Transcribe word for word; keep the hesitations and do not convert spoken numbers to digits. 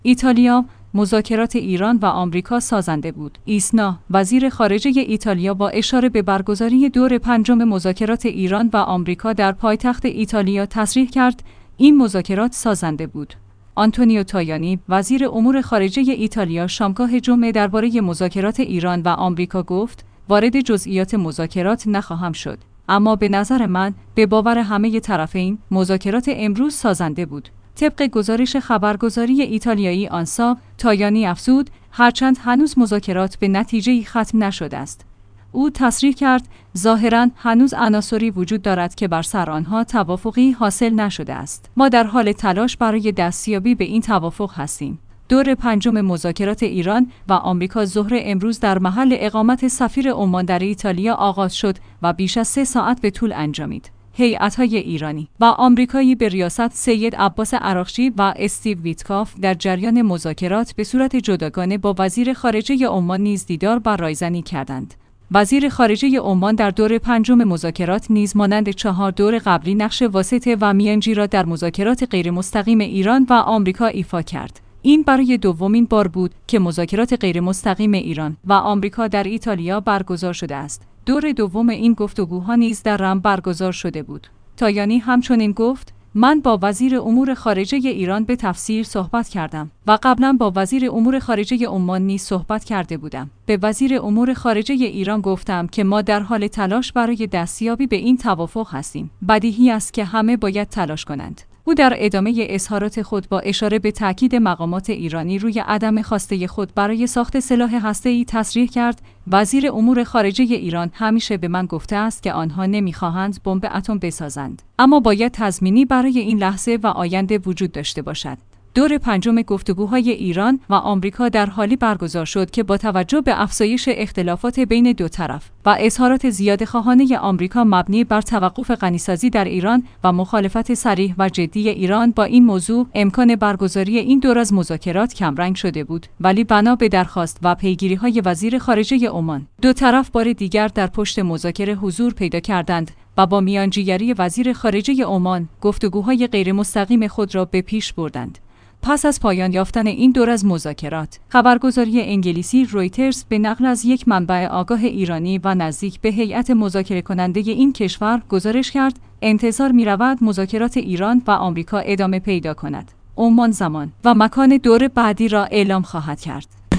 ایتالیا مذاکرات ایران و آمریکا سازنده بود. ایسنا وزیر خارجه ایتالیا با اشاره به برگزاری دور پنجم مذاکرات ایران و آمریکا در پایتخت ایتالیا تصریح کرد این مذاکرات سازنده بود. آنتونیو تایانی وزیر امور خارجه ایتالیا شامگاه جمعه درباره مذاکرات ایران و آمریکا گفت وارد جزئیات مذاکرات نخواهم شد، اما به نظر من به باور همه طرفین مذاکرات امروز سازنده بود. طبق گزارش خبرگزاری ایتالیایی آنسا، تایانی افزود هرچند هنوز مذاکرات به نتیجه‌ای ختم نشده است. او تصریح کرد ظاهراً هنوز عناصری وجود دارد که بر سر آنها توافقی حاصل نشده است. ما در حال تلاش برای دستیابی به این توافق هستیم. دور پنجم مذاکرات ایران و آمریکا ظهر امروز در محل اقامت سفیر عمان در ایتالیا آغاز شد و بیش از سه ساعت به طول انجامید. هیئت‌های ایرانی و آمریکایی به ریاست سید عباس عراقچی و استیو ویتکاف در جریان مذاکرات به صورت جداگانه با وزیر خارجه عمان نیز دیدار و رایزنی کردند. وزیر خارجه عمان در دور پنجم مذاکرات نیز مانند چهار دور قبلی نقش واسطه و میانجی را در مذاکرات غیرمستقیم ایران و آمریکا ایفا کرد. این برای دومین بار بود که مذاکرات غیرمستقیم ایران و آمریکا در ایتالیا برگزار شده است. دور دوم این گفتگوها نیز در رم برگزار شده بود. تایانی همچنین گفت من با وزیر امور خارجه ایران به تفصیل صحبت کردم و قبلا با وزیر امور خارجه عمان نیز صحبت کرده بودم. به وزیر امور خارجه ایران گفتم که ما در حال تلاش برای دستیابی به این توافق هستیم. بدیهی است که همه باید تلاش کنند. او در ادامه اظهارات خود با اشاره به تاکید مقامات ایرانی روی عدم خواسته خود برای ساخت سلاح هسته‌ای تصریح کرد وزیر امور خارجه ایران همیشه به من گفته است که آنها نمی‌خواهند بمب اتم بسازند، اما باید تضمینی برای این لحظه و آینده وجود داشته باشد. دور پنجم گفتگوهای ایران و آمریکا در حالی برگزار شد که با توجه به افزایش اختلافات بین دو طرف و اظهارات زیادخواهانه آمریکا مبنی بر توقف غنیسازی در ایران و مخالفت صریح و جدی ایران با این موضوع، امکان برگزاری این دور از مذاکرات کمرنگ شده بود. ولی بنا به درخواست و پیگیری‌های وزیر خارجه عمان، دو طرف بار دیگر در پشت مذاکره حضور پیدا کردند و با میانجیگری وزیر خارجه عمان گفتگوهای غیرمستقیم خود را به پیش بردند. پس از پایان یافتن این دور از مذاکرات، خبرگزاری انگلیسی رویترز به نقل از یک منبع آگاه ایرانی و نزدیک به هیئت مذاکره کننده این کشور گزارش کرد انتظار می‌رود مذاکرات ایران و آمریکا ادامه پیدا کند. عمان زمان و مکان دور بعدی را اعلام خواهد کرد.